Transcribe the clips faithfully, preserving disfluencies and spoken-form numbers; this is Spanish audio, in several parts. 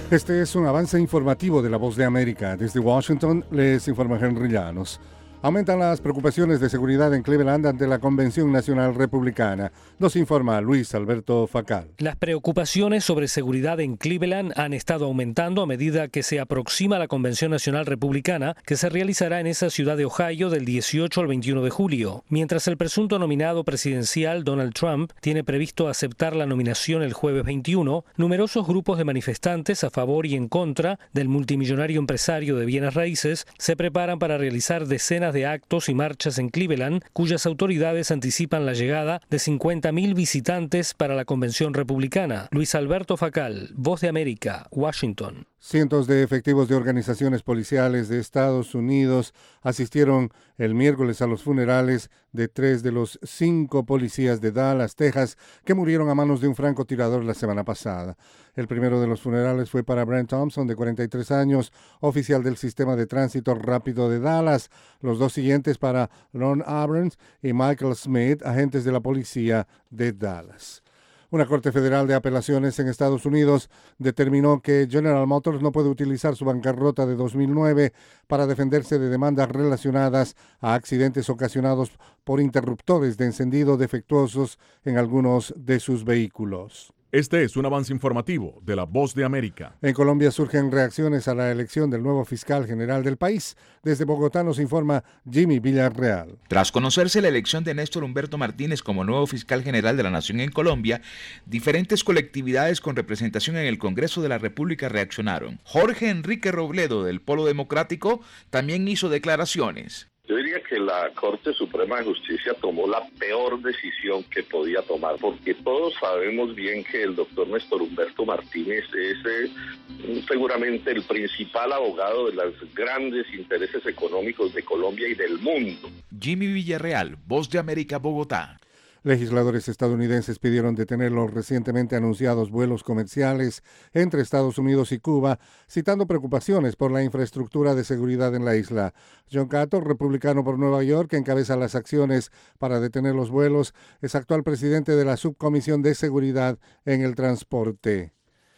Este es un avance informativo de La Voz de América. Desde Washington les informa Henry Llanos. Aumentan las preocupaciones de seguridad en Cleveland ante la Convención Nacional Republicana. Nos informa Luis Alberto Facal. Las preocupaciones sobre seguridad en Cleveland han estado aumentando a medida que se aproxima la Convención Nacional Republicana, que se realizará en esa ciudad de Ohio del dieciocho al veintiuno de julio. Mientras el presunto nominado presidencial Donald Trump tiene previsto aceptar la nominación el jueves veintiuno, numerosos grupos de manifestantes a favor y en contra del multimillonario empresario de bienes raíces se preparan para realizar decenas de actos y marchas en Cleveland, cuyas autoridades anticipan la llegada de cincuenta mil visitantes para la convención republicana. Luis Alberto Facal, Voz de América, Washington. Cientos de efectivos de organizaciones policiales de Estados Unidos asistieron el miércoles a los funerales de tres de los cinco policías de Dallas, Texas, que murieron a manos de un francotirador la semana pasada. El primero de los funerales fue para Brent Thompson, de cuarenta y tres años, oficial del sistema de tránsito rápido de Dallas. Los dos siguientes para Ron Abrams y Michael Smith, agentes de la policía de Dallas. Una corte federal de apelaciones en Estados Unidos determinó que General Motors no puede utilizar su bancarrota de dos mil nueve para defenderse de demandas relacionadas a accidentes ocasionados por interruptores de encendido defectuosos en algunos de sus vehículos. Este es un avance informativo de La Voz de América. En Colombia surgen reacciones a la elección del nuevo fiscal general del país. Desde Bogotá nos informa Jimmy Villarreal. Tras conocerse la elección de Néstor Humberto Martínez como nuevo fiscal general de la Nación en Colombia, diferentes colectividades con representación en el Congreso de la República reaccionaron. Jorge Enrique Robledo, del Polo Democrático, también hizo declaraciones. Yo diría que la Corte Suprema de Justicia tomó la peor decisión que podía tomar, porque todos sabemos bien que el doctor Néstor Humberto Martínez es eh, seguramente el principal abogado de los grandes intereses económicos de Colombia y del mundo. Jimmy Villarreal, Voz de América, Bogotá. Legisladores estadounidenses pidieron detener los recientemente anunciados vuelos comerciales entre Estados Unidos y Cuba, citando preocupaciones por la infraestructura de seguridad en la isla. John Cotton, republicano por Nueva York, que encabeza las acciones para detener los vuelos, es actual presidente de la Subcomisión de Seguridad en el Transporte.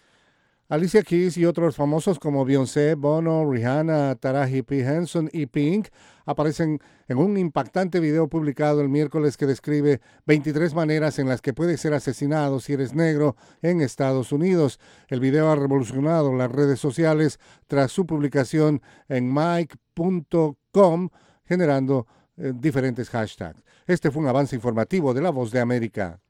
Alicia Keys y otros famosos como Beyoncé, Bono, Rihanna, Taraji P. Henson y Pink aparecen en un impactante video publicado el miércoles que describe veintitrés maneras en las que puedes ser asesinado si eres negro en Estados Unidos. El video ha revolucionado las redes sociales tras su publicación en mic punto com, generando eh, diferentes hashtags. Este fue un avance informativo de La Voz de América.